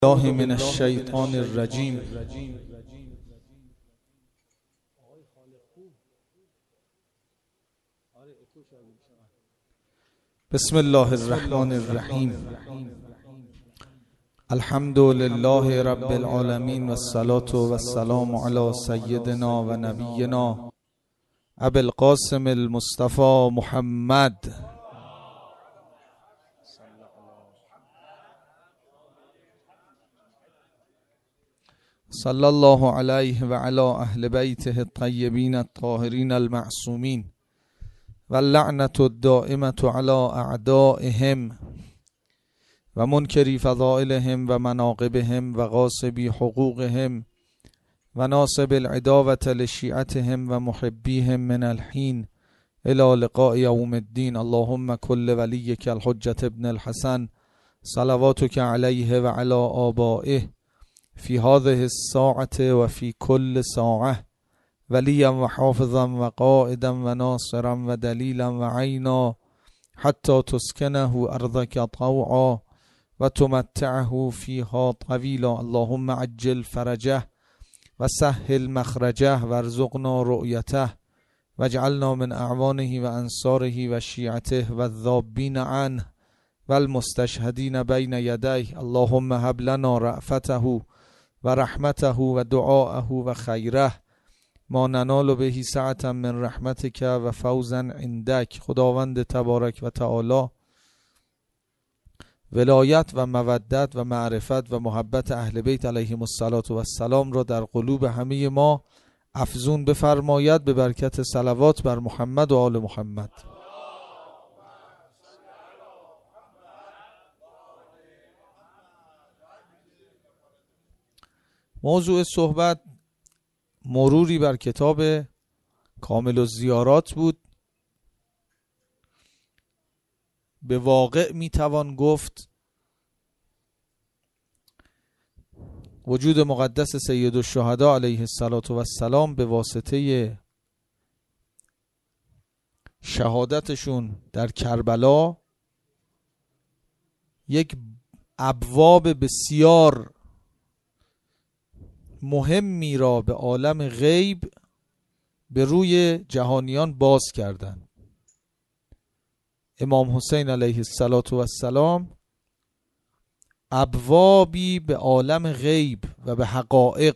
الله من الشیطان الرجیم. بسم الله الرحمن الرحیم. الحمد لله رب العالمین والصلاة والسلام علی سیدنا و نبینا ابی القاسم المصطفى محمد صلی الله علیه و علی اهل بیته الطیبین الطاهرین المعصومین و اللعنة الدائمة علی اعدائهم و منکری فضائلهم و مناقبهم و غاصبی حقوقهم و ناصب العداوة لشیعتهم و محبیهم من الحین الى لقاء یوم الدین. اللهم کل ولیک الحجة ابن الحسن صلواتک علیه و علی آبائه فی هذه الساعة و فی کل ساعة ولیا و حافظا و قائدا و ناصرا و دلیلا و عینا حتی تسکنه ارضک طوعا و تمتعه فیها طویلا. اللهم عجل فرجه و سهل مخرجه و ارزقنا رؤیته و اجعلنا من اعوانه و انصاره و شیعته و الذابین عنه و المستشهدین بین یدیه. اللهم هب لنا رأفته و رحمته و دعاءه و خیره ما ننال به سعة من رحمتک و فوزا عندک. خداوند تبارک و تعالی ولایت و مودت و معرفت و محبت اهل بیت علیهم الصلاة و السلام را در قلوب همه ما افزون بفرماید به برکت صلوات بر محمد و آل محمد. موضوع صحبت مروری بر کتاب کامل الزیارات بود. به واقع میتوان گفت وجود مقدس سید الشهدا علیه السلام به واسطه شهادتشون در کربلا یک ابواب بسیار مهمی را به عالم غیب به روی جهانیان باز کردند. امام حسین علیه السلام ابوابی به عالم غیب و به حقایق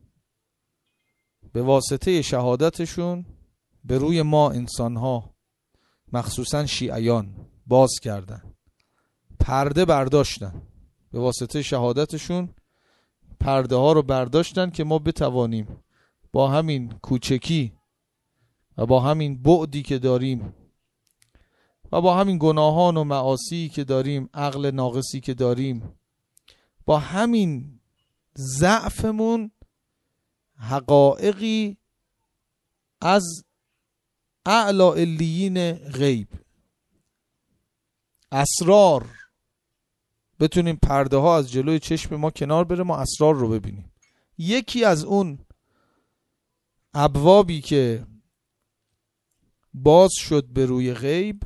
به واسطه شهادتشون به روی ما انسانها مخصوصا شیعیان باز کردند. پرده برداشتن به واسطه شهادتشون، پرده ها رو برداشتن که ما بتوانیم با همین کوچکی و با همین بعدی که داریم و با همین گناهان و معاصی که داریم، عقل ناقصی که داریم، با همین ضعفمون حقایقی از اعلی علیین غیب، اسرار، بتونیم پرده ها از جلوی چشم ما کنار بره، ما اسرار رو ببینیم. یکی از اون ابوابی که باز شد به روی غیب،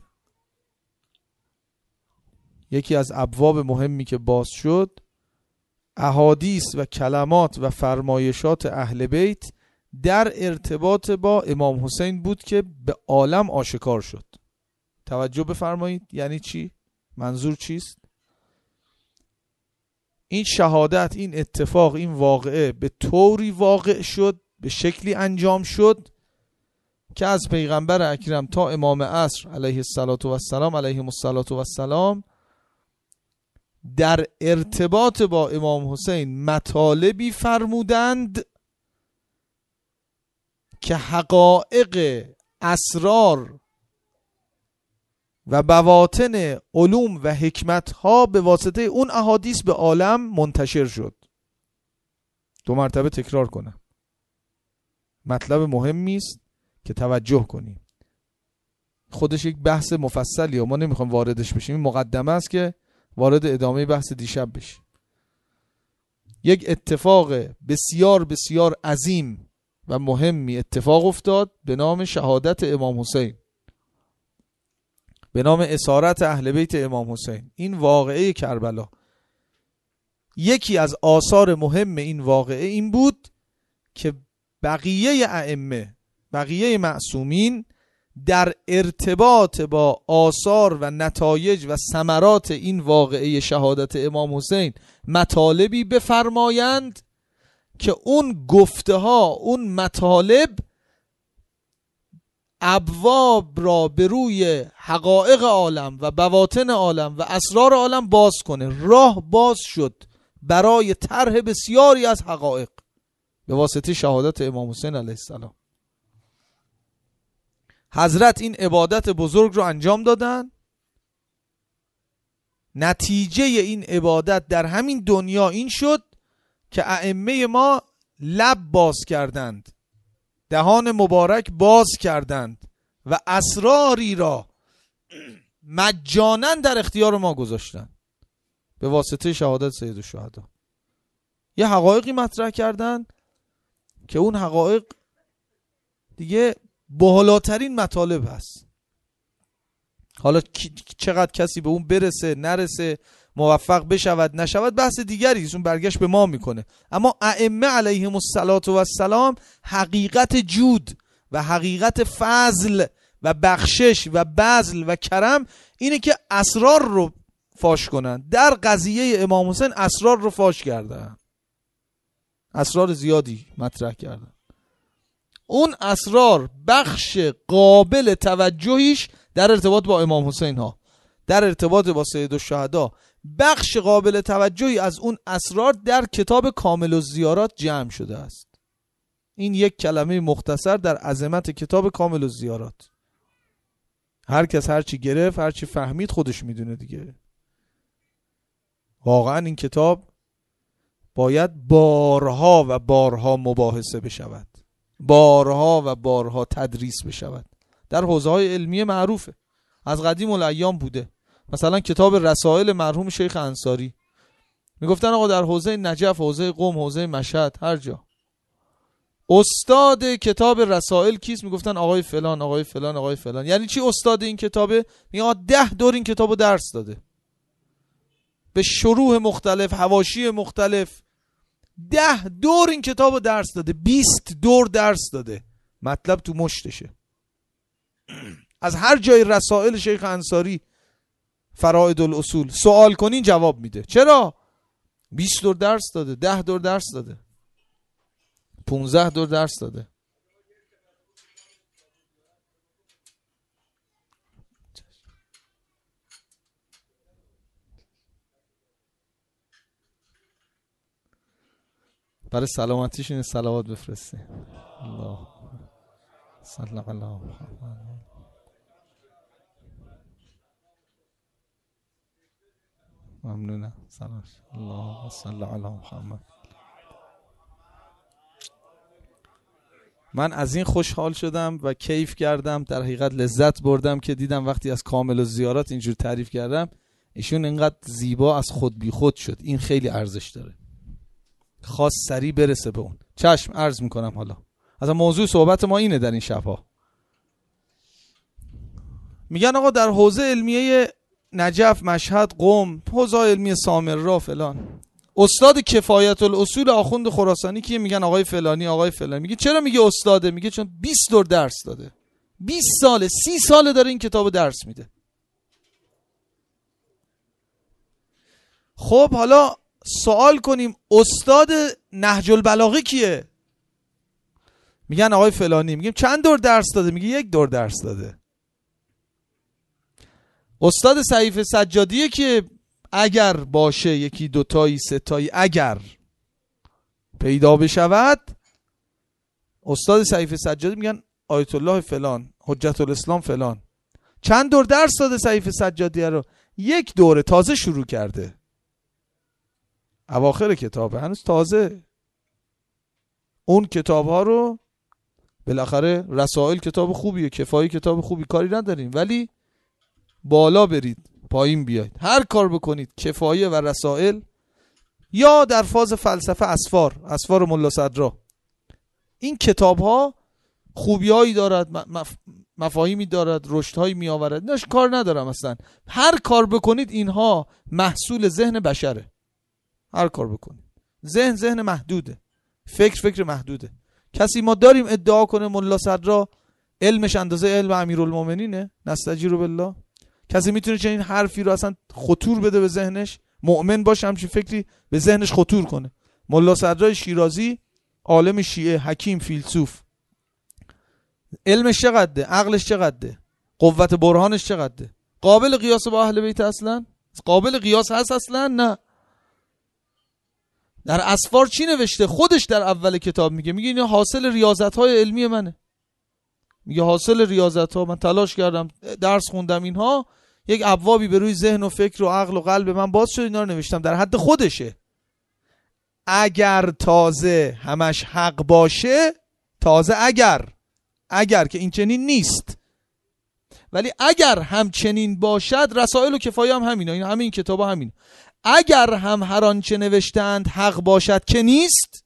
یکی از ابواب مهمی که باز شد، احادیث و کلمات و فرمایشات اهل بیت در ارتباط با امام حسین بود که به عالم آشکار شد. توجه بفرمایید. یعنی چی؟ منظور چیست؟ این شهادت، این اتفاق، این واقعه به طوری واقع شد، به شکلی انجام شد که از پیغمبر اکرم تا امام عصر علیه السلام در ارتباط با امام حسین مطالبی فرمودند که حقایق، اسرار و بواطن علوم و حکمت ها به واسطه اون احادیث به عالم منتشر شد. 2 مرتبه تکرار کنم، مطلب مهمی است که توجه کنیم. خودش یک بحث مفصلیه، ما نمیخوام واردش بشیم، این مقدمه است که وارد ادامه بحث دیشب بشیم. یک اتفاق بسیار بسیار عظیم و مهمی اتفاق افتاد به نام شهادت امام حسین، به نام اسارت اهل بیت امام حسین. این واقعه کربلا یکی از آثار مهم این واقعه این بود که بقیه ائمه، بقیه معصومین در ارتباط با آثار و نتایج و ثمرات این واقعه شهادت امام حسین مطالبی بفرمایند که اون گفته ها، اون مطالب ابواب را به روی حقایق عالم و بواطن عالم و اسرار عالم باز کنه. راه باز شد برای طرح بسیاری از حقایق به واسطه شهادت امام حسین علیه السلام. حضرت این عبادت بزرگ رو انجام دادن. نتیجه این عبادت در همین دنیا این شد که ائمه ما لب باز کردند، دهان مبارک باز کردند و اسراری را مجانا در اختیار ما گذاشتند به واسطه شهادت سید الشهدا. یه حقایقی مطرح کردند که اون حقایق دیگه بالاترین مطالب هست. حالا چقدر کسی به اون برسه نرسه، موفق بشود نشود، بحث دیگری است، اون برگشت به ما میکنه. اما ائمه علیهم السلام حقیقت جود و حقیقت فضل و بخشش و بذل و کرم اینه که اسرار رو فاش کنن. در قضیه امام حسین اسرار رو فاش کردن، اسرار زیادی مطرح کردن. اون اسرار بخش قابل توجهیش در ارتباط با امام حسین ها، در ارتباط با سید الشهدا، بخش قابل توجهی از اون اسرار در کتاب کامل الزیارات جمع شده است. این یک کلمه مختصر در عظمت کتاب کامل الزیارات. هر کس هر چی گرفت، هر چی فهمید خودش میدونه دیگه. واقعا این کتاب باید بارها و بارها مباحثه بشود، بارها و بارها تدریس بشود. در حوزه‌های علمی معروفه، از قدیم الایام بوده. مثلا کتاب رسائل مرحوم شیخ انصاری، میگفتن آقا در حوزه نجف، حوزه قم، حوزه مشهد، هر جا استاد کتاب رسائل کیست؟ میگفتن آقای فلان، آقای فلان، آقای فلان. یعنی چی استاد این کتابه؟ میگه 10 دور این کتابو درس داده، به شروح مختلف، حواشی مختلف. 10 دور این کتابو درس داده، 20 دور درس داده، مطلب تو مشتشه. از هر جای رسائل شیخ انصاری، فرائد الاصول سوال کنین جواب میده. چرا؟ 20 دور درس داده، 10 دور درس داده، 15 دور درس داده. برای سلامتیشون صلوات بفرسته. الله صلی علی محمد. ممنونم. سلام. الله صلی علی محمد. من از این خوشحال شدم و کیف کردم، در حقیقت لذت بردم که دیدم وقتی از کامل الزیارات اینجور تعریف کردم ایشون اینقدر زیبا از خود بی خود شد. این خیلی ارزش داره، خواست سریع برسه به اون. چشم عرض میکنم. حالا اصلا موضوع صحبت ما اینه در این شبها. میگن آقا در حوزه علمیه نجف، مشهد، قم، حوزه علمی سامرا فلان، استاد کفایت الاصول آخوند خراسانی که میگن آقای فلانی، آقای فلانی. میگه چرا میگه استاده؟ میگه چون 20 دور درس داده، 20 ساله، 30 ساله داره این کتابو درس میده. خب حالا سوال کنیم استاد نهج البلاغه کیه؟ میگن آقای فلانی. میگیم چند دور درس داده؟ میگه 1 دور درس داده. استاد سعیف سجادیه که اگر باشه 1 2 تایی 3 تایی اگر پیدا بشود، استاد سعیف سجادی میگن آیت الله فلان، حجت الاسلام فلان. چند دور درس داده سعیف سجادیه رو؟ 1 دوره، تازه شروع کرده، اواخر کتابه، هنوز تازه. اون کتاب ها رو بالاخره رسائل کتاب خوبیه، کفایی کتاب خوبی، کاری نداریم، ولی بالا برید پایین بیاید، هر کار بکنید کفایه و رسائل، یا در فاز فلسفه اسفار ملا صدرا، این کتاب ها خوبی هایی دارد، مفاهیمی دارد، رشد هایی می آورد. نش کار ندارم اصلا، هر کار بکنید اینها محصول ذهن بشره. هر کار بکنید. ذهن محدوده، فکر محدوده. کسی ما داریم ادعا کنه ملا صدرا علمش اندازه علم امیرالمومنینه؟ نستجیر بالله. کسی میتونه چنین حرفی رو اصلا خطور بده به ذهنش؟ مؤمن باشه همچین فکری به ذهنش خطور کنه؟ ملا صدرا شیرازی عالم شیعه، حکیم، فیلسوف، علمش چقدره؟ عقلش چقدره؟ قوت برهانش چقدره؟ قابل قیاس با اهل بیت اصلا؟ قابل قیاس هست اصلا؟ نه. در اسفار چی نوشته؟ خودش در اول کتاب میگه این حاصل ریاضت‌های علمی منه. میگه حاصل ریاضت‌ها، من تلاش کردم، درس خوندم، اینها یک ابوابی به روی ذهن و فکر و عقل و قلب من باز شد، اینا رو نوشتم. در حد خودشه. اگر تازه همش حق باشه، تازه اگر که این چنین نیست، ولی اگر هم چنین باشد، رسائل و کفایه هم همینه، این همین کتابا همین. اگر هم هر آنچه نوشتند حق باشد که نیست،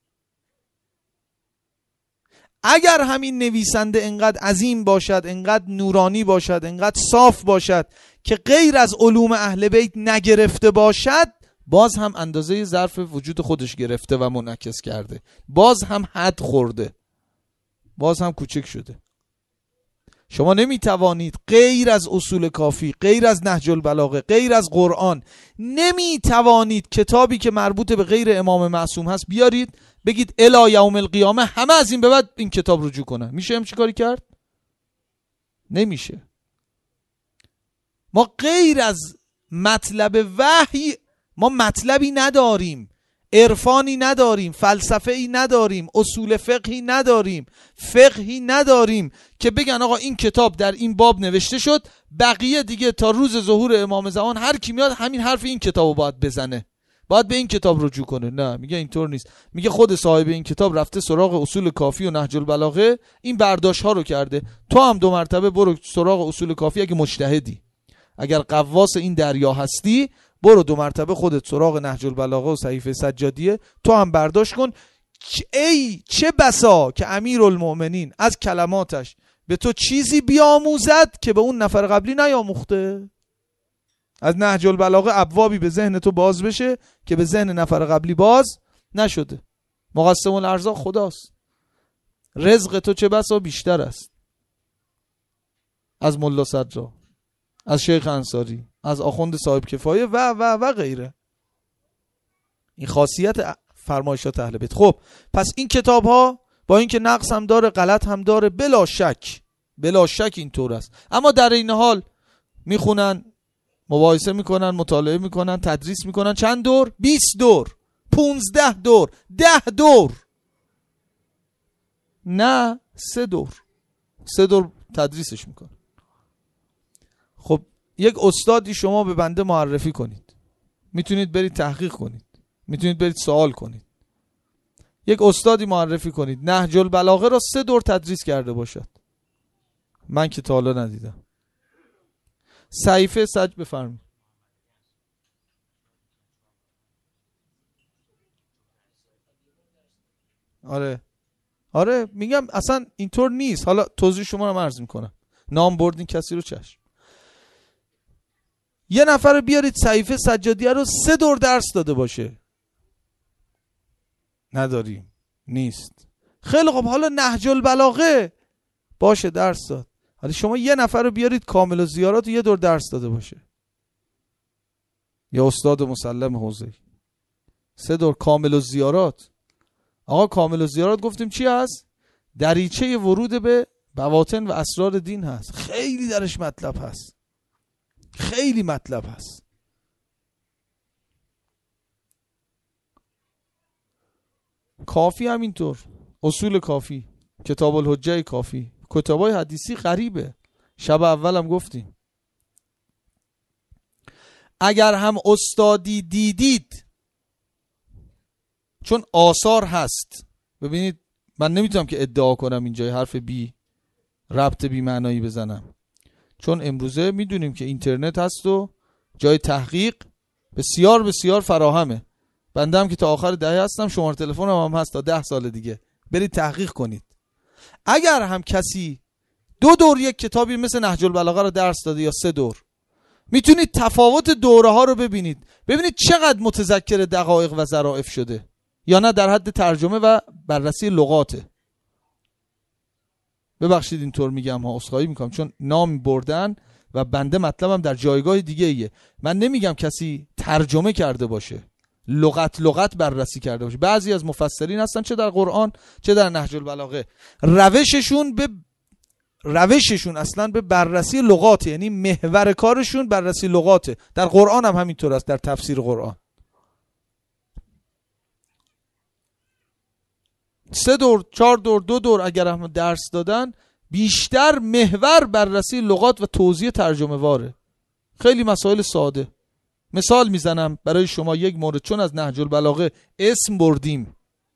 اگر همین نویسنده انقدر عظیم باشد، انقدر نورانی باشد، انقدر صاف باشد که غیر از علوم اهل بیت نگرفته باشد، باز هم اندازه ظرف وجود خودش گرفته و منعکس کرده، باز هم حد خورده، باز هم کوچک شده. شما نمیتوانید غیر از اصول کافی، غیر از نهج البلاغه، غیر از قرآن، نمیتوانید کتابی که مربوط به غیر امام معصوم هست بیارید بگید الی یوم القیامه همه از این به بعد این کتاب رجوع کنن. میشه همچین کاری کرد؟ نمیشه. ما غیر از مطلب وحی ما مطلبی نداریم، عرفانی نداریم، فلسفه‌ای نداریم، اصول فقهی نداریم، فقهی نداریم که بگن آقا این کتاب در این باب نوشته شد، بقیه دیگه تا روز ظهور امام زمان هر کی میاد همین حرف این کتابو باید بزنه، باید به این کتاب رجوع کنه. نه، میگه اینطور نیست. میگه خود صاحب این کتاب رفته سراغ اصول کافی و نهج البلاغه، این برداشت ها رو کرده. تو هم 2 مرتبه برو سراغ اصول کافی، اگه مجتهدی، اگر قواس این دریا هستی، برو 2 مرتبه خودت سراغ نهج البلاغه و صحیفه سجادیه، تو هم برداشت کن. ای چه بسا که امیرالمومنین از کلماتش به تو چیزی بیاموزد که به اون نفر قبلی نیاموخته. از نهج البلاغه ابوابی به ذهن تو باز بشه که به ذهن نفر قبلی باز نشده. مقسم الارزاق خداست. رزق تو چه بسا بیشتر است از ملا صدرا، از شیخ انصاری، از آخوند صاحب کفایه و غیره. این خاصیت فرمایشات اهل بیت. خب پس این کتاب ها با اینکه نقص هم داره، غلط هم داره، بلا شک اینطور است، اما در این حال میخونن، مباحثه میکنن، مطالعه میکنن، تدریس میکنن. چند دور؟ 20 دور، 15 دور، 10 دور، نه 3 دور تدریسش میکنن. خب یک استادی شما به بنده معرفی کنید، میتونید برید تحقیق کنید، میتونید برید سوال کنید. یک استادی معرفی کنید نهج البلاغه را 3 دور تدریس کرده باشد، من که تا حالا ندیدم. صحیفه سج بفرمایید. آره میگم اصلا اینطور نیست. حالا توضیح شما رو عرض میکنم، نام بردین کسی رو چشم. یه نفر رو بیارید صحیفه سجادیه رو 3 دور درس داده باشه. نداریم، نیست. خیلی خب، حالا نهج البلاغه باشه درس داد. حالا شما یه نفر رو بیارید کامل الزیارات رو 1 دور درس داده باشه، یا استاد مسلم حوزه‌ای 3 دور کامل الزیارات. آقا کامل الزیارات گفتیم چی هست؟ دریچه ورود به بواطن و اسرار دین هست. خیلی درش مطلب هست، خیلی مطلب هست. کافی همینطور، اصول کافی، کتاب الحجه کافی، کتابای حدیثی غریبه. شب اولم گفتیم اگر هم استادی دیدید، چون آثار هست. ببینید من نمیتونم که ادعا کنم اینجا حرف بی ربط بی معنایی بزنم، چون امروزه میدونیم که اینترنت هست و جای تحقیق بسیار بسیار فراهمه. بنده هم که تا آخر دهه هستم، شماره تلفنم هم هست تا 10 سال دیگه، برید تحقیق کنید. اگر هم کسی 2 دور یک کتابی مثل نهج البلاغه رو درس داده یا 3 دور، میتونید تفاوت دوره ها رو ببینید چقدر متذکر دقایق و ظرافت شده، یا نه در حد ترجمه و بررسی لغاته. ببخشید اینطور میگم ها، عذرخواهی میکنم، چون نام بردن و بنده مطلبم در جایگاه دیگه ایه. من نمیگم کسی ترجمه کرده باشه، لغت بررسی کرده باشه. بعضی از مفسرین هستن چه در قرآن چه در نهج البلاغه روششون اصلا به بررسی لغاته، یعنی محور کارشون بررسی لغاته. در قرآن هم همینطور است، در تفسیر قرآن 3 دور 4 دور 2 دور اگر هم درس دادن، بیشتر محور بررسی لغات و توضیح ترجمه واره. خیلی مسائل ساده. مثال میزنم برای شما یک مورد، چون از نهج البلاغه اسم بردیم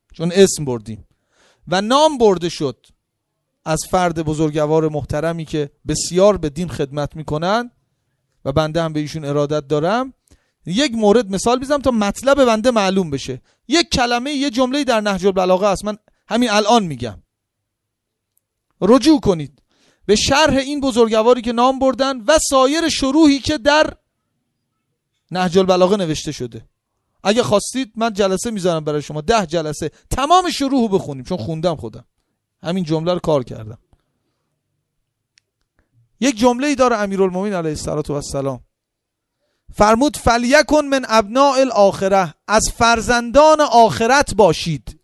و نام برده شد از فرد بزرگوار محترمی که بسیار به دین خدمت میکنن و بنده هم به ایشون ارادت دارم، یک مورد مثال میزنم تا مطلب بنده معلوم بشه. یک کلمه، یه جمله در نهج البلاغه است، من همین الان میگم، رجوع کنید به شرح این بزرگواری که نام بردن و سایر شروحی که در نهج البلاغه نوشته شده. اگه خواستید من جلسه میذارم برای شما، 10 جلسه تمام شروحو بخونیم، چون خوندم خودم، همین جمله رو کار کردم. یک جمله ای داره امیرالمومنین علیه السلام، فرمود فلیکن من ابناء الاخره، از فرزندان آخرت باشید.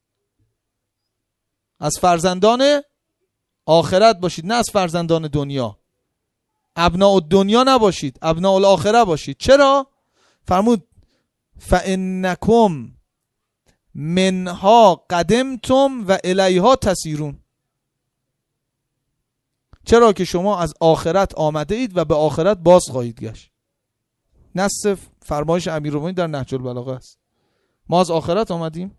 از فرزندان آخرت باشید، نه از فرزندان دنیا. ابناء الدنیا نباشید، ابناء الاخره باشید. چرا؟ فرمود فانکم منها قدمتم و الیها تسیرون. چرا که شما از آخرت آمده اید و به آخرت باز خواهید گشت. نص فرمایش امیرالمومنین در نهج البلاغه است. ما از آخرت آمدیم؟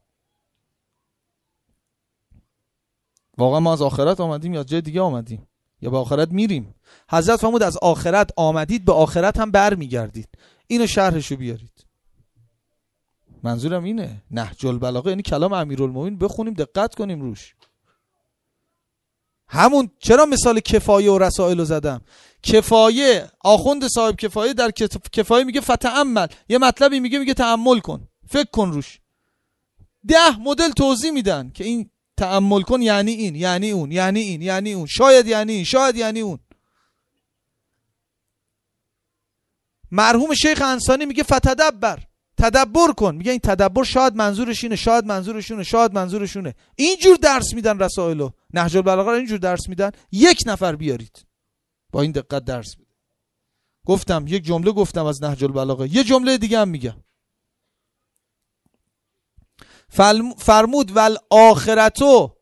واقعا ما از آخرت آمدیم یا جای دیگه آمدیم یا به آخرت میریم؟ حضرت فرمود از آخرت آمدید، به آخرت هم برمیگردید. اینو شرحشو بیارید. منظورم اینه، نهج البلاغه یعنی کلام امیرالمومنین، بخونیم دقت کنیم روش. همون چرا مثال کفایه و رسائل رو زدم؟ کفایه، آخوند صاحب کفایه در کفایه میگه فتأمل، یه مطلبی میگه تأمل کن، فکر کن روش. 10 مدل توضیح میدن که این تأمل کن یعنی این، یعنی اون، یعنی این، یعنی اون، شاید یعنی این، شاید یعنی اون. مرحوم شیخ انصاری میگه فتدبر، تدبر کن، میگه این تدبر شاید منظورش اینه، شاید منظورشونه، شاید منظورشونه. اینجور درس میدن رسائلو، نهج البلاغه اینجور درس میدن. 1 نفر بیارید با این دقت درس بده. گفتم یک جمله گفتم از نهج البلاغه، یه جمله دیگه هم میگم. فرمود ول آخرتو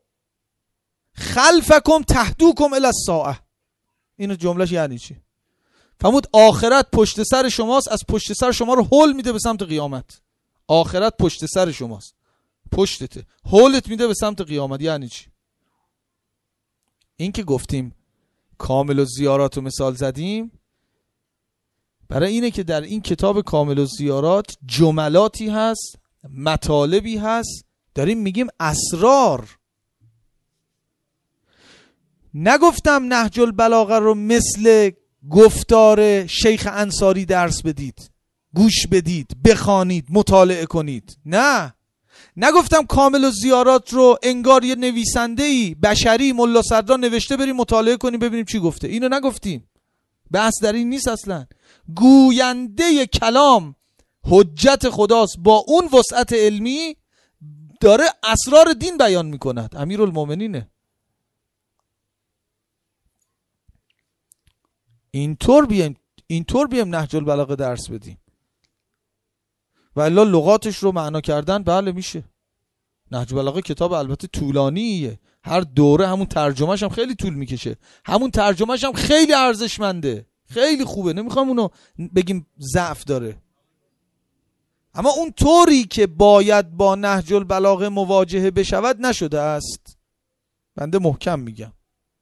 خلفکم تهدوکم الی الساعه. اینو جملهش یعنی چی؟ فرمود آخرت پشت سر شماست، از پشت سر شما رو هول میده به سمت قیامت. آخرت پشت سر شماست، پشتته، هولت میده به سمت قیامت. یعنی چی؟ این که گفتیم کامل الزیارات رو مثال زدیم، برای اینه که در این کتاب کامل الزیارات جملاتی هست، مطالبی هست، داریم میگیم اسرار. نگفتم نهج البلاغه رو مثل گفتار شیخ انصاری درس بدید، گوش بدید، بخوانید، مطالعه کنید. نه، نگفتم کامل الزیارات رو انگار یه نویسنده‌ای بشری ملا صدرا نوشته بریم مطالعه کنیم ببینیم چی گفته. اینو نگفتیم، بحث در این نیست اصلا. گوینده کلام حجت خداست، با اون وسعت علمی داره اسرار دین بیان میکند. امیرالمومنینه. اینطور بیایم نهج البلاغه درس بدیم. و الا لغاتش رو معنا کردن بله میشه. نهج البلاغه کتاب البته طولانیه، هر دوره همون ترجمهش هم خیلی طول میکشه، همون ترجمهش هم خیلی ارزشمنده، خیلی خوبه، نمیخوام اونو بگیم ضعف داره، اما اون طوری که باید با نهج البلاغه مواجهه بشود نشده است. بنده محکم میگم.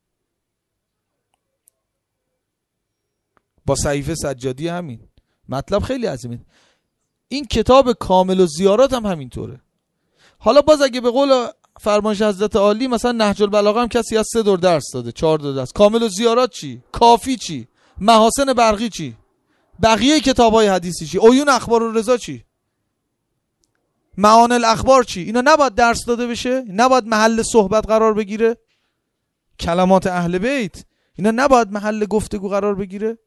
با صحیفه سجادی همین مطلب خیلی عظیمه. این کتاب کامل الزیارات هم همینطوره. حالا باز اگه به قول فرمایش حضرت عالی مثلا نهج البلاغه هم کسی از 3 دور درس داده، 4 دور درس، کامل الزیارات چی؟ کافی چی؟ محاسن برقی چی؟ بقیه کتاب‌های حدیثی چی؟ عیون اخبار الرضا چی؟ معانی الاخبار چی؟ اینا نباید درس داده بشه؟ نباید محل صحبت قرار بگیره؟ کلمات اهل بیت اینا نباید محل گفتگو قرار بگیره؟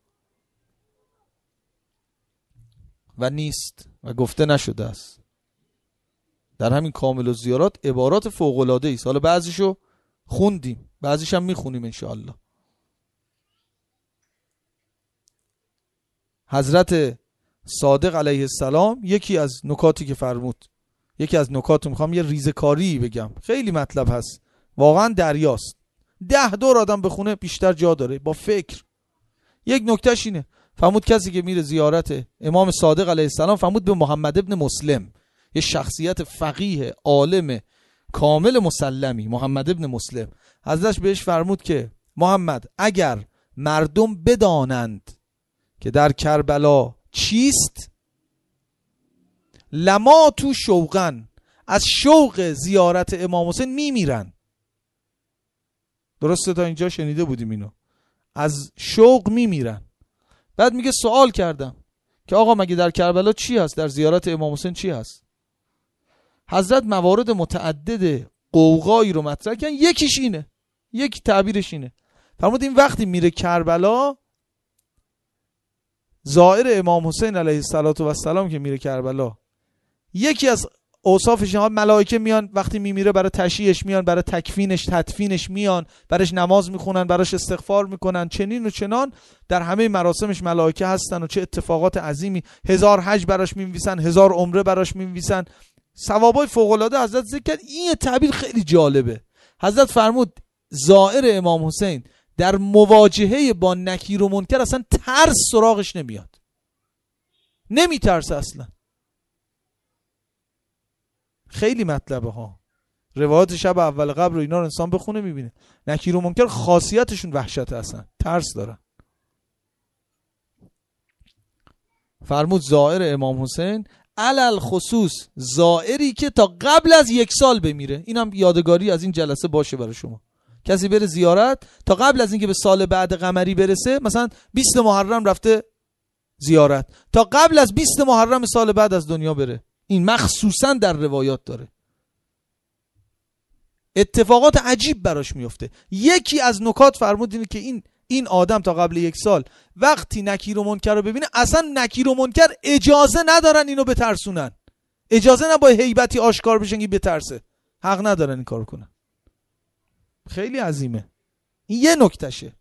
و نیست و گفته نشده است. در همین کامل الزیارات عبارات فوق‌العاده ایست. حالا بعضیشو خوندیم، بعضیش هم میخونیم انشاءالله. حضرت صادق علیه السلام یکی از نکاتی که فرمود، یکی از نکاتو میخوام یه ریزکاری بگم، خیلی مطلب هست، واقعا دریاست، 10 دور آدم بخونه بیشتر جا داره با فکر. یک نکتهش اینه، فرمود کسی که میره زیارت امام صادق علیه السلام، فرمود به محمد ابن مسلم، یه شخصیت فقیه عالم کامل مسلمی، محمد ابن مسلم، حضرتش بهش فرمود که محمد اگر مردم بدانند که در کربلا چیست، لما تو شوقن، از شوق زیارت امام حسین میمیرن. درسته تا اینجا شنیده بودیم اینو، از شوق میمیرن. بعد میگه سوال کردم که آقا مگه در کربلا چی هست، در زیارت امام حسین چی هست؟ حضرت موارد متعدد قوقایی رو مطرح کردن، یکیش اینه، یک تعبیرش اینه، فرمود این وقتی میره کربلا، زائر امام حسین علیه السلام که میره کربلا، یکی از اوصافش اینه، ملائکه میان وقتی میمیره برای تشییعش میان، برای تکفینش تدفینش میان، براش نماز میخونن، براش استغفار میکنن، چنین و چنان، در همه مراسمش ملائکه هستن و چه اتفاقات عظیمی، 1000 حج براش می‌نویسن، 1000 عمره براش می‌نویسن، ثوابای فوق العاده حضرت ذکر کرد. این تعبیر خیلی جالبه. حضرت فرمود زائر امام حسین در مواجهه با نکیر و منکر اصلا ترس سراغش نمیاد، نمیترسه اصلا. خیلی مطلبه ها، روایات شب اول قبر رو اینا رو انسان بخونه میبینه، نکیر و منکر خاصیتشون وحشت هستن، ترس دارن. فرمود زائر امام حسین علل خصوص زائری که تا قبل از 1 سال بمیره، اینم یادگاری از این جلسه باشه برای شما. کسی بره زیارت تا قبل از اینکه به سال بعد قمری برسه، مثلا 20 محرم رفته زیارت، تا قبل از 20 محرم سال بعد از دنیا بره، این مخصوصا در روایات داره، اتفاقات عجیب براش میفته. یکی از نکات فرمود اینه که این آدم تا قبل 1 سال وقتی نکیر و منکر رو ببینه، اصلا نکیر و منکر اجازه ندارن اینو بترسونن، اجازه نه با هیبتی آشکار بشن که بترسه، حق ندارن این کارو کنن. خیلی عظیمه. این یه نکتشه.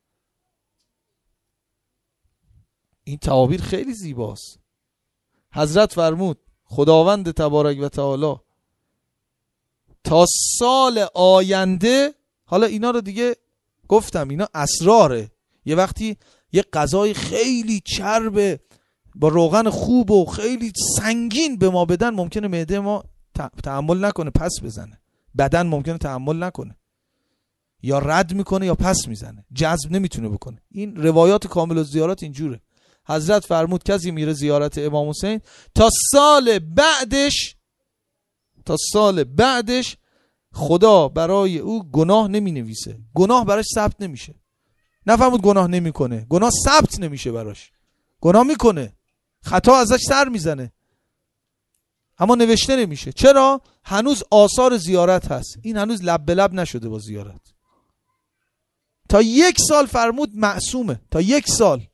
این تعابیر خیلی زیباست. حضرت فرمود خداوند تبارک و تعالی تا سال آینده، حالا اینا رو دیگه گفتم اینا اسراره، یه وقتی یه غذای خیلی چرب با روغن خوب و خیلی سنگین به ما بدن، ممکنه معده ما تحمل نکنه، پس بزنه، بدن ممکنه تحمل نکنه، یا رد میکنه یا پس میزنه، جذب نمیتونه بکنه. این روایات کامل الزیارات اینجوره. حضرت فرمود کسی میره زیارت امام حسین تا سال بعدش خدا برای او گناه نمی نویسه، گناه براش ثبت نمیشه. نفرمود گناه نمیکنه، گناه ثبت نمیشه براش، گناه میکنه، خطا ازش سر میزنه، اما نوشته نمیشه. چرا؟ هنوز آثار زیارت هست، این هنوز لب به لب نشده با زیارت. تا 1 سال فرمود معصومه، تا 1 سال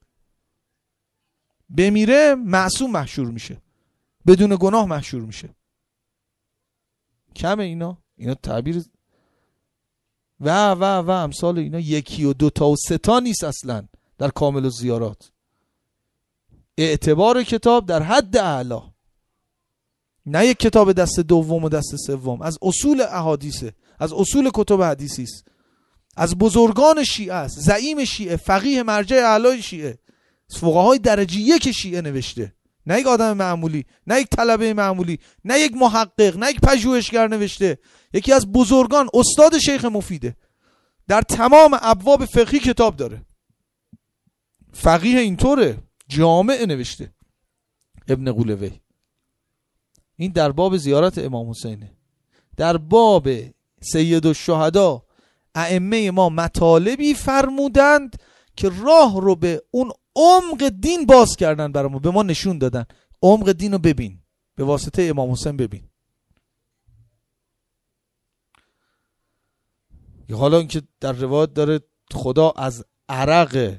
بمیره معصوم محشور میشه، بدون گناه محشور میشه. کمه اینا تعبیر و امثال اینا 1 و 2 تا و 3 تا نیست اصلا در کامل الزیارات. اعتبار کتاب در حد اعلا، نه یک کتاب دست دوم و دست سوم، از اصول احادیثه، از اصول کتب حدیثی است، از بزرگان شیعه است، زعیم شیعه، فقیه مرجع اعلای شیعه، فقهای درجه 1 شیعه نوشته، نه یک آدم معمولی، نه یک طلبه معمولی، نه یک محقق، نه یک پژوهشگر نوشته، یکی از بزرگان، استاد شیخ مفیده، در تمام ابواب فقهی کتاب داره، فقیه اینطوره، جامع نوشته ابن قولوی. این در باب زیارت امام حسینه. در باب سید الشهدا ائمه ما مطالبی فرمودند که راه رو به اون عمق دین باز کردن برامون، به ما نشون دادن عمق دین رو ببین، به واسطه امام حسین ببین. حالا اینکه در روایت داره خدا از عرق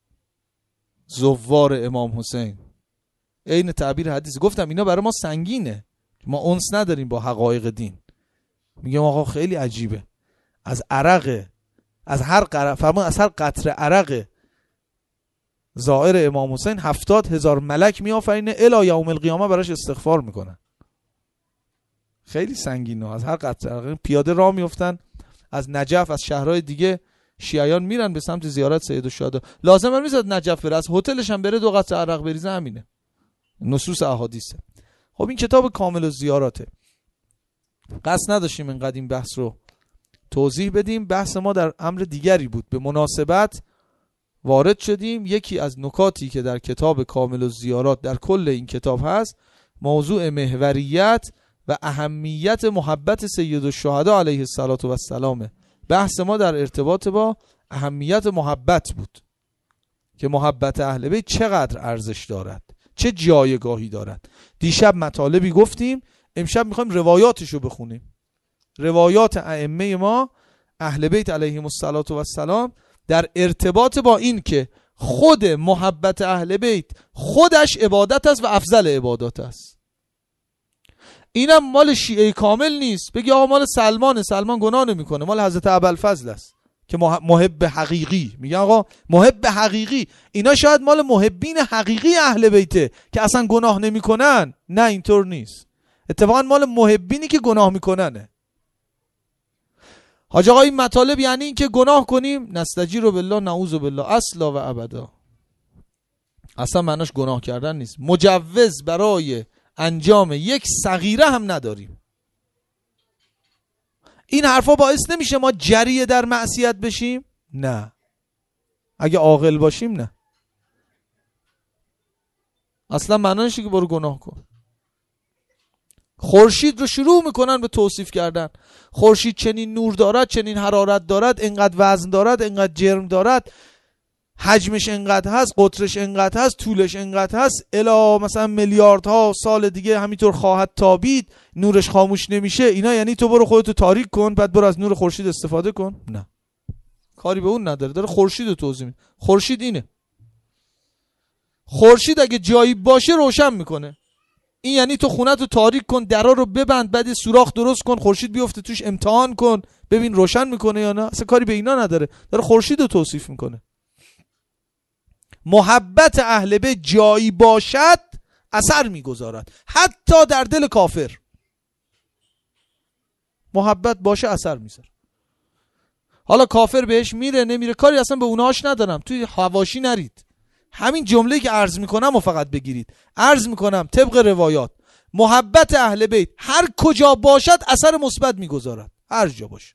زوار امام حسین، عین تعبیر حدیث، گفتم اینا برای ما سنگینه، ما انس نداریم با حقایق دین. میگم آقا خیلی عجیبه، از عرق، از هر فرمان از هر قطره عرق زائر امام حسین 70,000 ملک میآفرینه الی یوم القیامه براش استغفار میکنن. خیلی سنگینه. از هر قطره عرق پیاده راه میافتن از نجف، از شهرهای دیگه شیعیان میرن به سمت زیارت سید الشهدا، لازم هم نیست نجف بره، از هتلش هم بره 2 قطره عرق بریزه، همینه، نصوص احادیثه. خب این کتاب کامل الزیاراته. قصد نداشتیم اینقدر این بحث رو توضیح بدیم، بحث ما در امر دیگری بود، به مناسبت وارد شدیم. یکی از نکاتی که در کتاب کامل الزیارات در کل این کتاب هست، موضوع محوریت و اهمیت محبت سید الشهدا علیه السلام. بحث ما در ارتباط با اهمیت محبت بود که محبت اهل بیت چقدر ارزش دارد، چه جایگاهی دارد. دیشب مطالبی گفتیم، امشب میخوایم روایاتشو بخونیم. روایات ائمه ما اهل بیت علیهم السلام در ارتباط با این که خود محبت اهل بیت خودش عبادت است و افضل عبادات است. اینم مال شیعه کامل نیست، بگی آقا مال سلمان گناه نمیکنه، مال حضرت ابوالفضل است که محب حقیقی. میگن آقا محب حقیقی، اینا شاید مال محبین حقیقی اهل بیته که اصلا گناه نمیکنن. نه اینطور نیست، اتفاقا مال محبینی که گناه میکننه. حاج آقا این مطالب یعنی این که گناه کنیم نستجیر بالله نعوذ بالله اصلا و ابدا، اصلا معناش گناه کردن نیست. مجوز برای انجام یک صغیره هم نداریم. این حرفا باعث نمیشه ما جریه در معصیت بشیم؟ نه، اگه عاقل باشیم نه، اصلا معناش که برو گناه کن. خورشید رو شروع میکنن به توصیف کردن، خورشید چنین نور دارد، چنین حرارت دارد، انقدر وزن دارد، انقدر جرم دارد، حجمش انقدر هست، قطرش انقدر هست، طولش انقدر هست، الی مثلا میلیاردها سال دیگه همینطور خواهد تابید، نورش خاموش نمیشه. اینا یعنی تو برو خودتو تاریک کن بعد برو از نور خورشید استفاده کن؟ نه، کاری به اون نداره، داره خورشید رو توضیح میده. خورشید اینه، خورشید اگه جایی باشه روشن میکنه. این یعنی تو خونه‌تو تاریک کن، درا رو ببند، بعد سوراخ درست کن، خورشید بیفته توش، امتحان کن ببین روشن میکنه یا نه. اصلا کاری به اینا نداره، داره خورشید رو توصیف میکنه. محبت اهل بیت جایی باشد اثر میگذارد، حتی در دل کافر محبت باشه اثر میذاره. حالا کافر بهش میره نمیره کاری اصلا به اونهاش ندارم، توی حواشی نرید. همین جمله که عرض میکنم و فقط بگیرید. عرض میکنم طبق روایات محبت اهل بیت هر کجا باشد اثر مثبت میگذارد، هر جا باشه،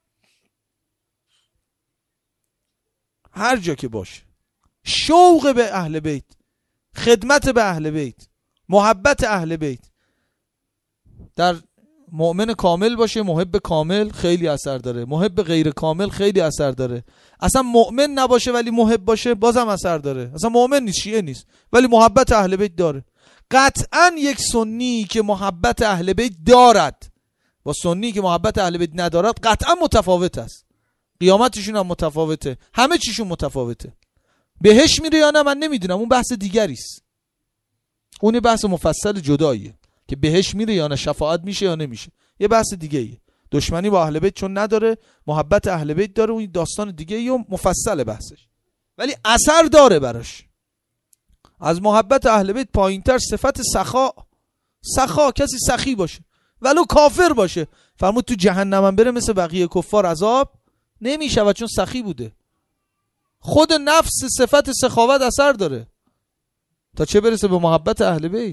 هر جا که باشه. شوق به اهل بیت، خدمت به اهل بیت، محبت اهل بیت در مؤمن کامل باشه، محب کامل خیلی اثر داره، محب غیر کامل خیلی اثر داره. اصلا مؤمن نباشه ولی محب باشه بازم اثر داره. اصلا مؤمن نیست، شیعه نیست، ولی محبت اهل بیت داره. قطعا یک سنی که محبت اهل بیت دارد با سنی که محبت اهل بیت ندارد قطعا متفاوت است. قیامتشون هم متفاوته، همه چیشون متفاوته. بهش میره یا نه من نمیدونم، اون بحث دیگری است، اون بحث مفصل جداییه که بهش میره یا نه، شفاعت میشه یا نمیشه، یه بحث دیگه ایه. دشمنی با اهل بیت چون نداره، محبت اهل بیت داره، اون داستان دیگه ایه و مفصل بحثش، ولی اثر داره براش. از محبت اهل بیت پایینتر صفت سخا، کسی سخی باشه ولو کافر باشه، فرمود تو جهنم هم بره مثل بقیه کفار عذاب نمیشه و چون سخی بوده. خود نفس صفت سخاوت اثر داره، تا چه برسه به محبت اهل بیت.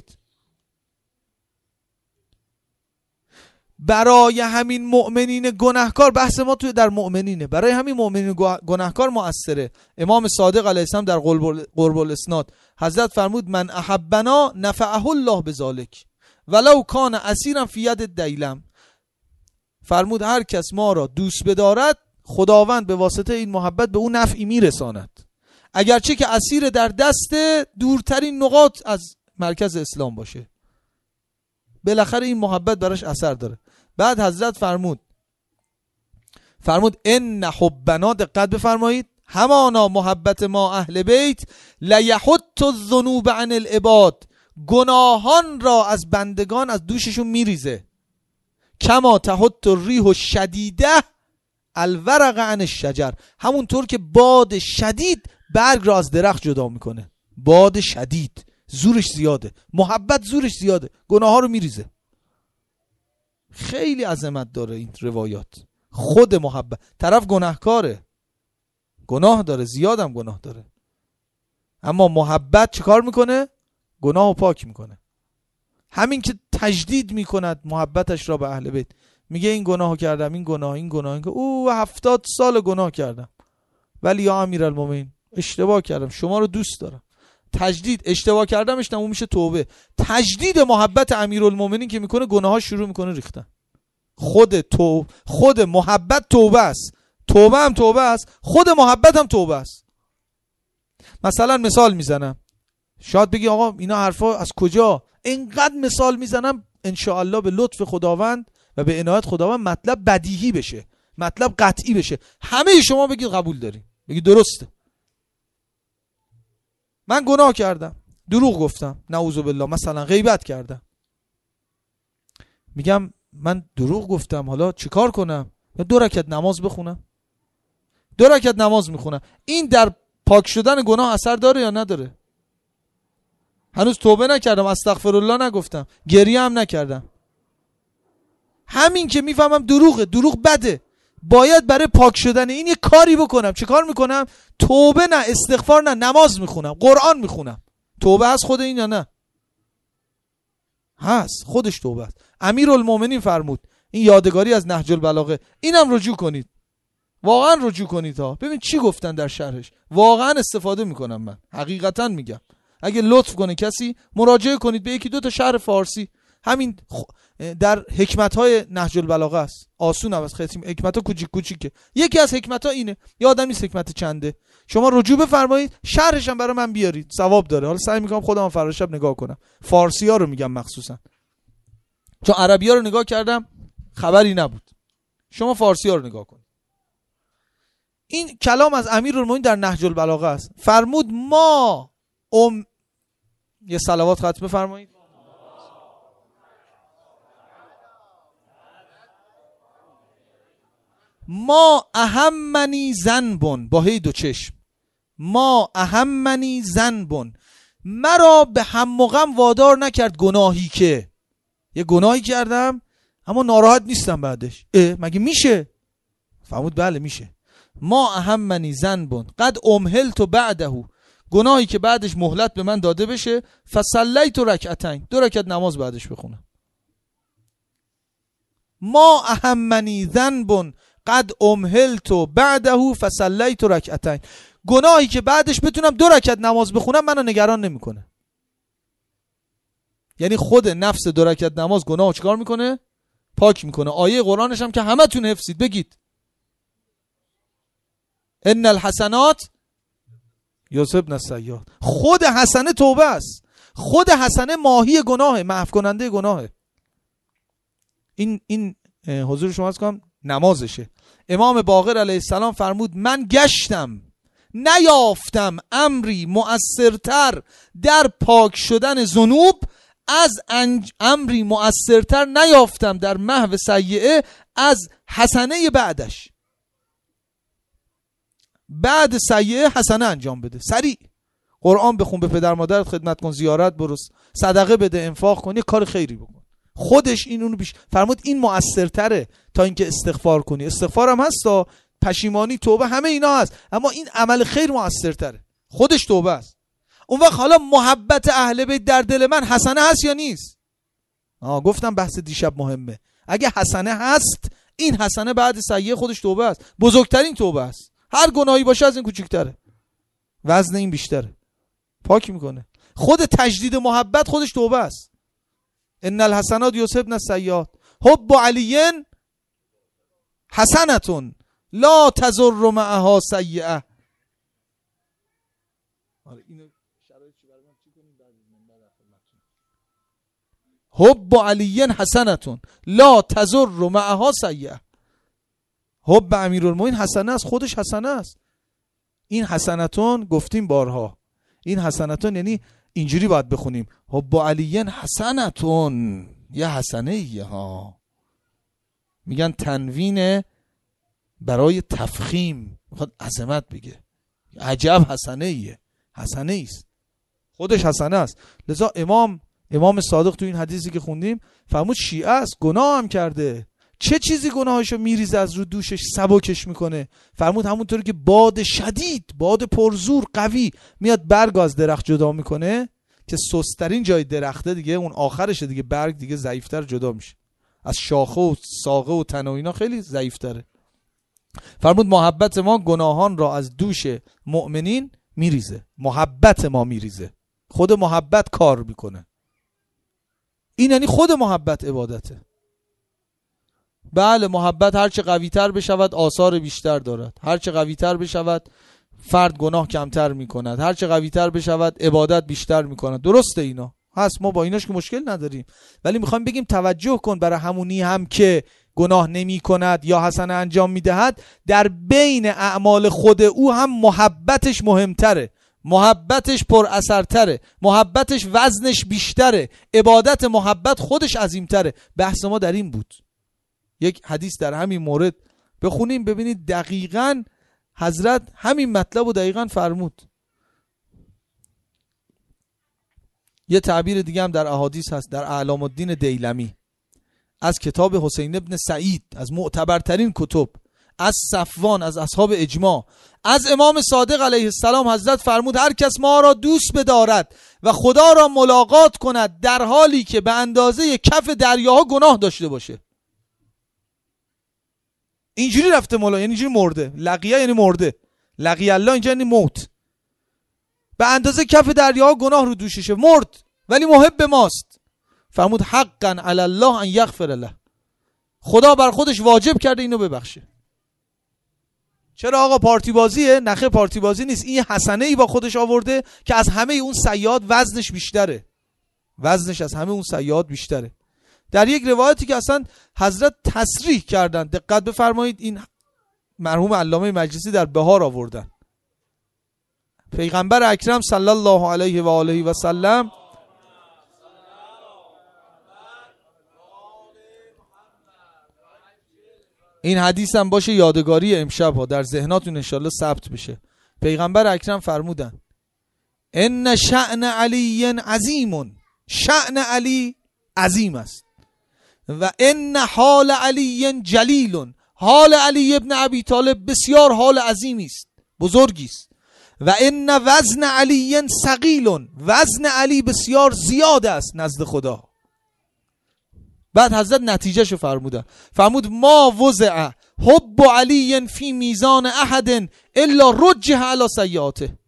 برای همین مؤمنین گناهکار، بحث ما توی در مؤمنینه، برای همین مؤمنین گناهکار مؤثره. امام صادق علیه السلام در قرب الاسناد حضرت فرمود من احبنا نفعه الله بذالک ولو کان اسیرا فی ید دیلم. فرمود هر کس ما را دوست بدارد خداوند به واسطه این محبت به اون نفعی میرساند، اگرچه که اسیر در دست دورترین نقاط از مرکز اسلام باشه، بالاخره این محبت براش اثر داره. بعد حضرت فرمود ان حبنا، دقت بفرمایید، همانا محبت ما اهل بیت، لیحط الذنوب عن العباد، گناهان را از بندگان از دوششون میریزه. کما تحط الریح الشدیده الورق عن الشجر، همونطور که باد شدید برگ را از درخت جدا میکنه. باد شدید زورش زیاده، محبت زورش زیاده، گناه ها رو میریزه. خیلی عظمت داره این روایات. خود محبت، طرف گناهکاره، گناه داره، زیادم گناه داره، اما محبت چیکار میکنه؟ گناه رو پاک میکنه. همین که تجدید میکند محبتش را به اهل بیت، میگه این گناه کردم، این گناه، او 70 سال گناه کردم، ولی یا امیرالمومنین اشتباه کردم، شما رو دوست دارم. تجدید، اشتباه کردمش تموم میشه توبه. تجدید محبت امیرالمومنین که میکنه، گناهاش شروع میکنه ریختن. خود محبت توبه است، توبه هم توبه است، خود محبت هم توبه است. مثلا مثال میزنم، شاید بگی آقا اینا حرفا از کجا؟ اینقدر مثال میزنم انشاءالله به لطف خداوند و به عنایت خداوند مطلب بدیهی بشه، مطلب قطعی بشه، همه شما بگید قبول داریم، بگید درسته. من گناه کردم، دروغ گفتم، نعوذ بالله، مثلا غیبت کردم، میگم من دروغ گفتم، حالا چیکار کنم؟ یا 2 رکعت نماز بخونم؟ 2 رکعت نماز میخونم. این در پاک شدن گناه اثر داره یا نداره؟ هنوز توبه نکردم، استغفرالله نگفتم، گریه هم نکردم. همین که میفهمم دروغ بده، باید برای پاک شدن این یه کاری بکنم. چه کار میکنم؟ توبه نه، استغفار نه، نماز میخونم، قرآن میخونم. توبه هست خود این یا نه؟ هست، خودش توبه است. امیرالمومنین فرمود، این یادگاری از نهج البلاغه، اینم رجوع کنید، واقعا رجوع کنید ها، ببین چی گفتن در شرحش. واقعا استفاده میکنم، من حقیقتا میگم. اگه لطف کنه کسی مراجعه کنید به 1-2 تا شرح فارسی، همین در حکمت‌های نهج البلاغه است. آسون هم از حکمت‌ها کوچیکه. یکی از حکمت‌ها اینه، یادم نیست حکمت چنده، شما رجوع بفرمایید، شرحش هم برای من بیارید، ثواب داره. حالا سعی می‌کنم خودم فردا شب نگاه کنم، فارسی‌ها رو میگم مخصوصا، چون عربی‌ها رو نگاه کردم خبری نبود. شما فارسی‌ها رو نگاه کنید. این کلام از امیرالمومنین در نهج البلاغه است. فرمود ما یه صلوات ختم بفرمایید. ما اهمنی ذنبون، با هی 2 چشم، ما اهمنی ذنبون، مرا به هم و غم وادار نکرد گناهی که، یه گناهی کردم اما ناراحت نیستم بعدش. مگه میشه؟ فرمود بله میشه. ما اهمنی ذنبون قد امهلت بعده، گناهی که بعدش مهلت به من داده بشه، فصلیت رکعتین، 2 رکعت نماز بعدش بخونم. ما اهمنی ذنبون قد امهلت بعده فصلیت رکعتین، گناهی که بعدش بتونم 2 رکعت نماز بخونم منو نگران نمیکنه. یعنی خود نفس 2 رکعت نماز گناهو چیکار میکنه؟ پاک میکنه. آیه قرآنش هم که همتون حفظید، بگید ان الحسنات یذهبن السیئات. خود حسنه توبه است، خود حسنه ماهی گناهه، معاف کننده گناهه. این حضور شما از کنم نمازشه. امام باقر علیه السلام فرمود من گشتم نیافتم امری مؤثرتر در پاک شدن ذنوب از امری مؤثرتر نیافتم در محو سیئه از حسنه بعدش. بعد سیئه حسنه انجام بده، سریع قرآن بخون، به پدر مادرت خدمت کن، زیارت برو، صدقه بده، انفاق کن، یه کار خیری بکن. خودش این اونو فرمود این مؤثرتره تا اینکه استغفار کنی. استغفار هم هست تا پشیمانی، توبه، همه اینا هست، اما این عمل خیر مؤثرتره، خودش توبه است. اون وقت حالا محبت اهل بیت در دل من حسنه هست یا نیست؟ گفتم بحث دیشب مهمه. اگه حسنه هست، این حسنه بعد سیئه خودش توبه است، بزرگترین توبه است. هر گناهی باشه از این کوچیک‌تره، وزن این بیشتره، پاک میکنه. خود تجدید محبت خودش توبه است. ان الحسنات یذهبن السیئات حب علی حسنة لا تضر معها سیئه. آره اینو شرایطش برای من چی کنیم بعد در خدمتتون. حب علی حسنتون لا تضر معها سیئه. حب امیرالمومنین حسنه است، خودش حسنه است. این حسنتون گفتیم بارها، این حسنتون یعنی اینجوری باید بخونیم حب علی حسنتون، یه حسنه ایه ها. میگن تنوین برای تفخیم، میخواد عظمت بگه، عجب حسنه ایه، حسنه ایست، خودش حسنه است. لذا امام صادق تو این حدیثی که خوندیم فرمود شیعه است، گناه هم کرده. چه چیزی گناهاشو میریزه از رو دوشش سبکش میکنه؟ فرمود همونطوری که باد شدید، باد پرزور قوی میاد برگ از درخت جدا میکنه که سسترین جای درخته دیگه اون آخرشه دیگه، برگ دیگه ضعیفتر جدا میشه از شاخه و ساقه و تنه و اینا خیلی ضعیفتره. فرمود محبت ما گناهان را از دوش مؤمنین میریزه، محبت ما میریزه، خود محبت کار میکنه. این یعنی خود محبت عبادته. بله محبت هرچه قوی تر بشود آثار بیشتر دارد، هرچه قوی تر بشود فرد گناه کمتر میکند، هرچه قوی تر بشود عبادت بیشتر میکند. درسته اینا هست، ما با ایناش که مشکل نداریم، ولی میخوایم بگیم توجه کن برای همونی هم که گناه نمی کند یا حسنه انجام میدهد، در بین اعمال خود او هم محبتش مهمتره، محبتش پر اثرتره، محبتش وزنش بیشتره، عبادت محبت خودش عظیمتره. بحث ما در این بود. یک حدیث در همین مورد بخونیم ببینید دقیقاً حضرت همین مطلب رو دقیقاً فرمود. یه تعبیر دیگه هم در احادیث هست، در اعلام الدین دیلمی از کتاب حسین ابن سعید، از معتبرترین کتب، از صفوان، از اصحاب اجماع، از امام صادق علیه السلام، حضرت فرمود هر کس ما را دوست بدارد و خدا را ملاقات کند در حالی که به اندازه کف دریاها گناه داشته باشه. اینجوری رفته مولا، یعنی اینجوری مرده. لقیه یعنی مرده، لقیه الله اینجا یعنی موت. به اندازه کف دریاها گناه رو دوششه، مرد ولی محب ماست. فرمود حقا علی الله ان یغفر له، خدا بر خودش واجب کرده اینو ببخشه. چرا آقا پارتی بازیه؟ نخه پارتی بازی نیست، این حسنه ای با خودش آورده که از همه اون سیئات وزنش بیشتره، وزنش از همه اون سیئات بیشتره. در یک روایتی که اصلا حضرت تصریح کردن، دقت بفرمایید، این مرحوم علامه مجلسی در بهار آوردن، پیغمبر اکرم صلی الله علیه و آله و سلم این حدیث هم باشه یادگاری امشب ها، در ذهناتون انشالله ثبت بشه. پیغمبر اکرم فرمودن ان شأن علی عظیم، شأن علی عظیم است، و ان حال علی جلیل، حال علی ابن ابی طالب بسیار حال عظیمی است، بزرگی است. و ان وزن علی ثقیل، وزن علی بسیار زیاد است نزد خدا. بعد حضرت نتیجهشو فرمودن، فرمود ما وضع حب علی فی میزان احد الا رجح علی سیئاته.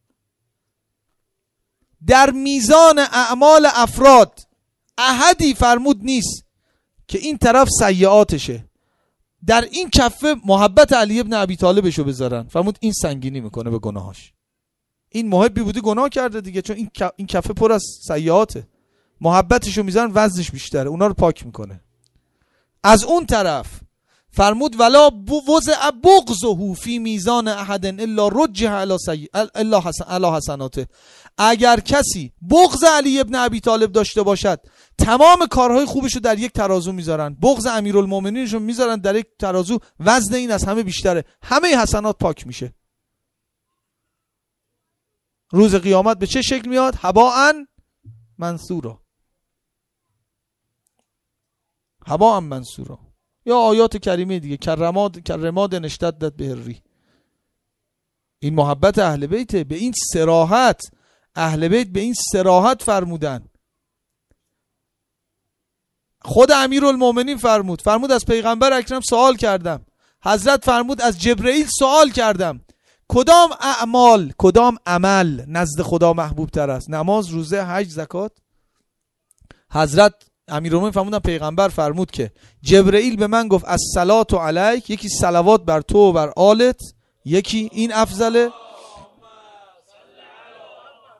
در میزان اعمال افراد احدی فرمود نیست که این طرف سیئاتشه، در این کفه محبت علی ابن ابی طالبشو بذارن، فرمود این سنگینی میکنه به گناهاش. این محبی بوده گناه کرده دیگه، چون این کفه پر از سیئاته، محبتشو میذارن وزنش بیشتره، اونا رو پاک میکنه. از اون طرف فرمود ولا وضع بغضه فی میزان احد الا رجح علی حسناته. اگر کسی بغض علی ابن ابی طالب داشته باشد، تمام کارهای خوبشو در یک ترازو میذارن، بغض امیرالمومنینشو میذارن در یک ترازو، وزن این از همه بیشتره، همه حسنات پاک میشه. روز قیامت به چه شکل میاد؟ هباء منثورا، هباء منثورا. یا آیات کریمه دیگه، کرماد اشتدت به الریح. این محبت اهل بیت، به این صراحت اهل بیت به این صراحت فرمودن. خود امیرالمومنین فرمود از پیغمبر اکرم سوال کردم، حضرت فرمود از جبرئیل سوال کردم کدام اعمال، کدام عمل نزد خدا محبوب تر است؟ نماز، روزه، حج، زکات؟ حضرت امیرالمومنین فرمودن پیغمبر فرمود که جبرئیل به من گفت الصلات علیک، یکی صلوات بر تو و بر آلت، یکی این افضله.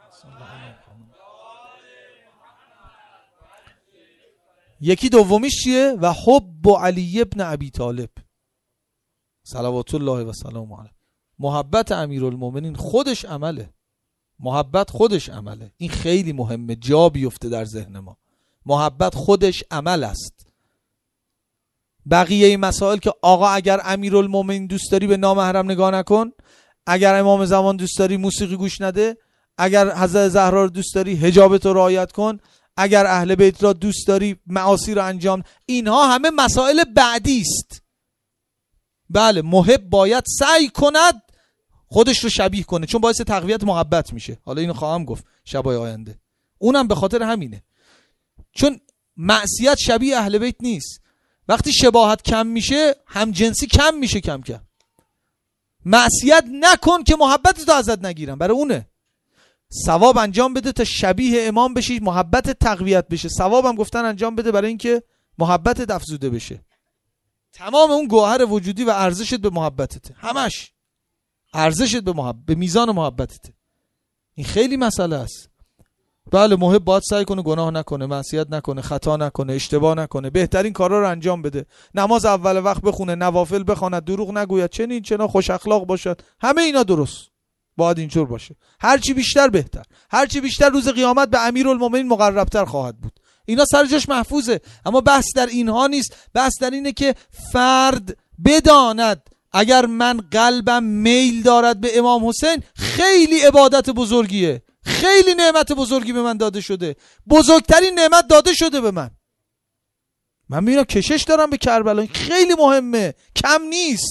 یکی دومیش چیه؟ و حب علی ابن ابی طالب صلوات الله و سلام علیه. محبت امیرالمومنین خودش عمله، محبت خودش عمله. این خیلی مهمه جا بیفته در ذهن ما. محبت خودش عمل است. بقیه این مسائل که آقا اگر امیرالمومنین دوست داری به نامحرم نگاه نکن، اگر امام زمان دوست داری موسیقی گوش نده، اگر حضرت زهرا رو دوست داری حجابت رو رعایت کن، اگر اهل بیت را دوست داری معاصی رو انجام، اینها همه مسائل بعدی است. بله محب باید سعی کند خودش رو شبیه کنه، چون باعث تقویت محبت میشه. حالا اینو خواهم گفت شبای آینده. اونم به خاطر همینه، چون معصیت شبیه اهل بیت نیست. وقتی شباهت کم میشه هم جنسی کم میشه کم کم. معصیت نکن که محبت تو ازت نگیرن، برای اونه. ثواب انجام بده تا شبیه امام بشی، محبت تقویت بشه. ثواب هم گفتن انجام بده برای اینکه محبت افزوده بشه. تمام اون گوهر وجودی و ارزشت به محبتته، همش ارزشت به میزان محبتته. این خیلی مسئله است. بله محب باید سعی کنه گناه نکنه، معصیت نکنه، خطا نکنه، اشتباه نکنه، بهترین کارا رو انجام بده، نماز اول وقت بخونه، نوافل بخواند، دروغ نگوید، چنین چنا، خوش اخلاق باشد. همه اینا درست باید اینجور باشه. هرچی بیشتر بهتر. هرچی بیشتر روز قیامت به امیرالمومنین مقربتر خواهد بود. اینا سر جاش محفوظه، اما بحث در اینها نیست. بحث در اینه که فرد بداند اگر من قلبم میل دارد به امام حسین، خیلی عبادت بزرگیه، خیلی نعمت بزرگی به من داده شده، بزرگترین نعمت داده شده به من. من میبینم کشش دارم به کربلا، خیلی مهمه، کم نیست.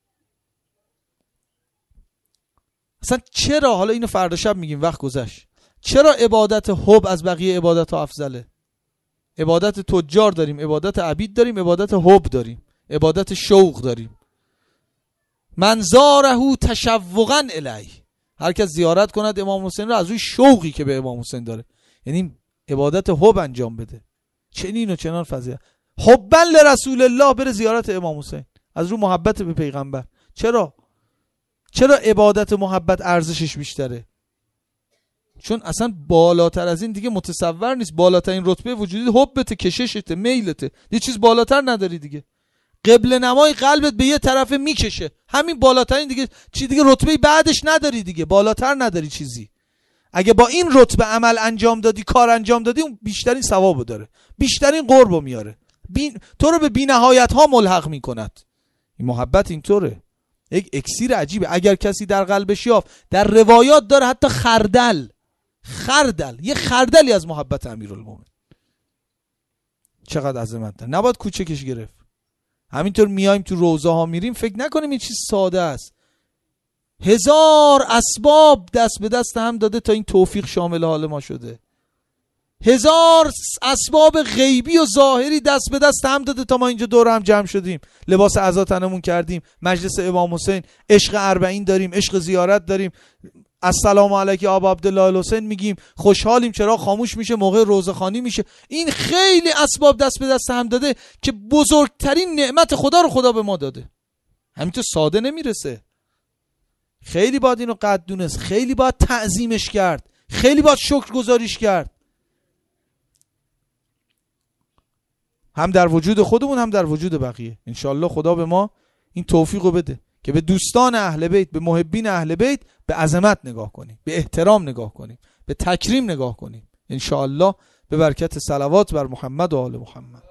اصلا چرا، حالا اینو فردا شب میگیم وقت گذشت، چرا عبادت حب از بقیه عبادت ها افضله؟ عبادت تجار داریم، عبادت عبید داریم، عبادت حب داریم، عبادت شوق داریم. من زاره تشوقا الیه، هر کس زیارت کند امام حسین رو از روی شوقی که به امام حسین داره، یعنی عبادت حب انجام بده. چنین و چنان فضیلت. حبا لرسول الله بره زیارت امام حسین از روی محبت به پیغمبر. چرا عبادت محبت ارزشش بیشتره؟ چون اصلا بالاتر از این دیگه متصور نیست. بالاترین رتبه وجودی حبته، کششته، میلته. یه چیز بالاتر نداری دیگه. قبل نمای قلبت به یه طرف میکشه، همین بالاترین دیگه. چی دیگه رتبه بعدش نداری دیگه، بالاتر نداری چیزی. اگه با این رتبه عمل انجام دادی، کار انجام دادی، اون بیشترین ثوابو داره، بیشترین قربو میاره، تو رو به بی‌نهایت ها ملحق میکند. این محبت اینطوره، یک اکسیر عجیبه. اگر کسی در قلبش یافت، در روایات داره حتی خردل، یه خردلی از محبت امیرالمومنین، چقدر عظمت داره. نباید کوچکش گرفت. همینطور میایم تو روضه ها میریم، فکر نکنیم این چیز ساده است. هزار اسباب دست به دست هم داده تا این توفیق شامل حال ما شده. هزار اسباب غیبی و ظاهری دست به دست هم داده تا ما اینجا دور هم جمع شدیم، لباس عزا تنمون کردیم، مجلس امام حسین، عشق 40 داریم، عشق زیارت داریم، السلام علیک ابا عبدالله الحسین میگیم، خوشحالیم. چرا خاموش میشه؟ موقع روزه خوانی میشه. این خیلی اسباب دست به دست هم داده که بزرگترین نعمت خدا رو خدا به ما داده. همینطور ساده نمیرسه. خیلی باید اینو قدر دونست، خیلی باید تعظیمش کرد، خیلی باید شکر گزاریش کرد، هم در وجود خودمون هم در وجود بقیه. انشالله خدا به ما این توفیق رو بده که به دوستان اهل بیت، به محبین اهل بیت به عظمت نگاه کنیم، به احترام نگاه کنیم، به تکریم نگاه کنیم. انشالله به برکت صلوات بر محمد و آل محمد.